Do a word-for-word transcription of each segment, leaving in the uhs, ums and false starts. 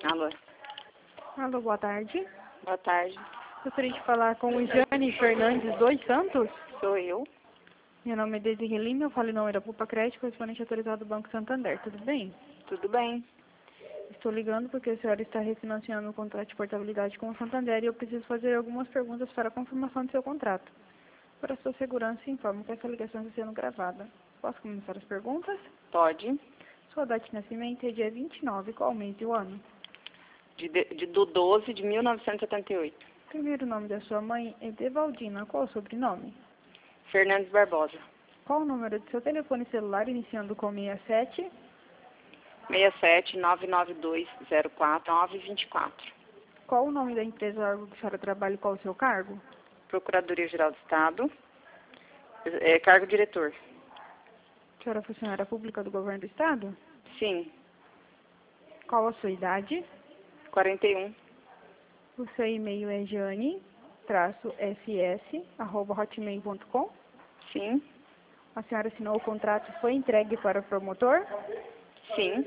Alô. Alô, boa tarde. Boa tarde. Gostaria de falar com o Jane Fernandes dos Santos. Sou eu. Meu nome é Desirê Lima, eu falo em nome da Pupa Crédito, correspondente autorizado do Banco Santander. Tudo bem? Tudo bem? Estou ligando porque a senhora está refinanciando o contrato de portabilidade com o Santander e eu preciso fazer algumas perguntas para a confirmação do seu contrato. Para sua segurança, informo que essa ligação está sendo gravada. Posso começar as perguntas? Pode. Sua data de nascimento é dia vinte e nove, qual mês e o ano? De, de, de- do doze de mil novecentos e setenta e oito. Primeiro nome da sua mãe é Devaldina, qual o sobrenome? Fernandes Barbosa. Qual o número do seu telefone celular iniciando com sessenta e sete? seis sete nove nove dois zero quatro nove dois quatro. Qual o nome da empresa órgão que a senhora trabalha e qual o seu cargo? Procuradoria-Geral do Estado. É, cargo diretor. A senhora é funcionária pública do governo do estado? Sim. Qual a sua idade? quarenta e um. O seu e-mail é jane traço f s arroba hotmail ponto com. Sim. A senhora assinou o contrato e foi entregue para o promotor? Sim.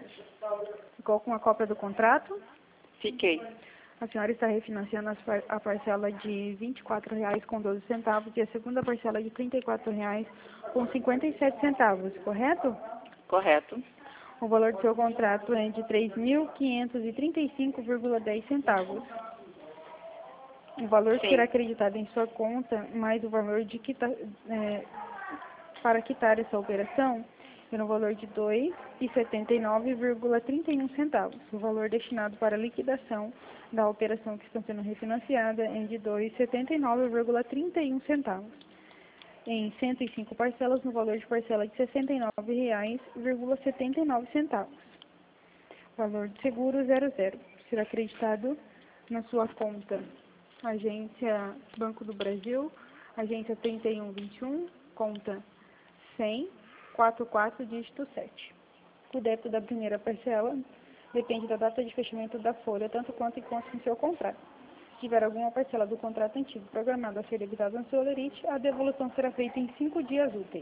Ficou com a cópia do contrato? Fiquei. A senhora está refinanciando as par- a parcela de vinte e quatro reais com doze centavos e a segunda parcela de trinta e quatro reais com cinquenta e sete centavos, correto? Correto. O valor do seu contrato é de três mil quinhentos e trinta e cinco vírgula dez centavos. O valor Sim. será acreditado em sua conta, mais o valor de quita, é, para quitar essa operação é no valor de dois reais e setenta e nove vírgula trinta e um centavos. O valor destinado para a liquidação da operação que está sendo refinanciada é de dois reais e setenta e nove vírgula trinta e um centavos. Em cento e cinco parcelas, no valor de parcela de sessenta e nove reais e setenta e nove centavos. Valor de seguro zero zero. Será acreditado na sua conta. Agência Banco do Brasil, agência trinta e um vinte e um, conta cem, quarenta e quatro, dígito sete. O débito da primeira parcela depende da data de fechamento da folha, tanto quanto consta no seu contrato. Se tiver alguma parcela do contrato antigo programada a ser debitada no seu holerite, a devolução será feita em cinco dias úteis.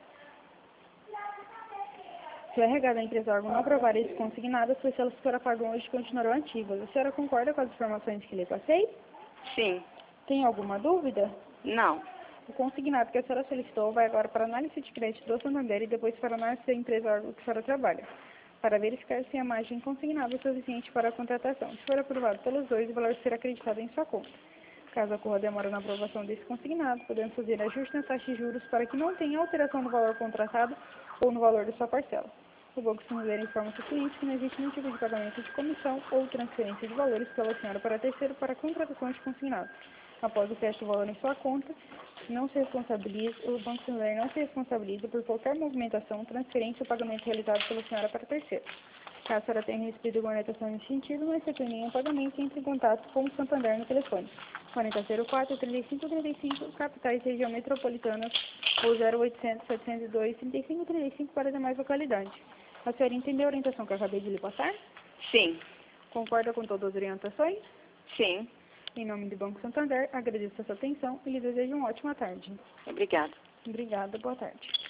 Se o R H da empresa órgão não aprovar esse consignado, as parcelas que a senhora pagou hoje continuarão ativas. A senhora concorda com as informações que lhe passei? Sim. Tem alguma dúvida? Não. O consignado que a senhora solicitou vai agora para a análise de crédito do Santander e depois para a análise da empresa órgão que a senhora trabalha, para verificar se a margem consignada é suficiente para a contratação. Se for aprovado pelos dois, o valor será acreditado em sua conta. Caso ocorra demora na aprovação desse consignado, podemos fazer ajuste na taxa de juros para que não tenha alteração no valor contratado ou no valor da sua parcela. O Banco Santander informa ao cliente que não existe nenhum tipo de pagamento de comissão ou transferência de valores pela senhora para terceiro para a contratação de consignado. Após o teste do valor em sua conta, não se responsabiliza, o Banco Santander não se responsabiliza por qualquer movimentação, transferência ou pagamento realizado pela senhora para terceiro. Caso a senhora tenha recebido alguma orientação nesse sentido, não efetue nenhum pagamento e entre em contato com o Santander no telefone quarenta zero quatro, trinta e cinco trinta e cinco, capitais região metropolitana, ou zero oitocentos, setecentos e dois, trinta e cinco trinta e cinco para demais localidades. A senhora entendeu a orientação que eu acabei de lhe passar? Sim. Concorda com todas as orientações? Sim. Em nome do Banco Santander, agradeço a sua atenção e lhe desejo uma ótima tarde. Obrigada. Obrigada, boa tarde.